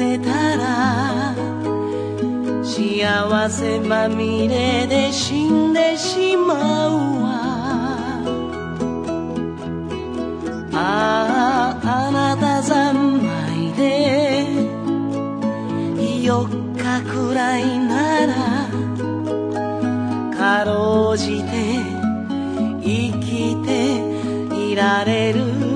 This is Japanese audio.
れたら幸せまみれで死んでしまうわ。ああ、あなた三昧で4日くらいならかろうじて生きていられる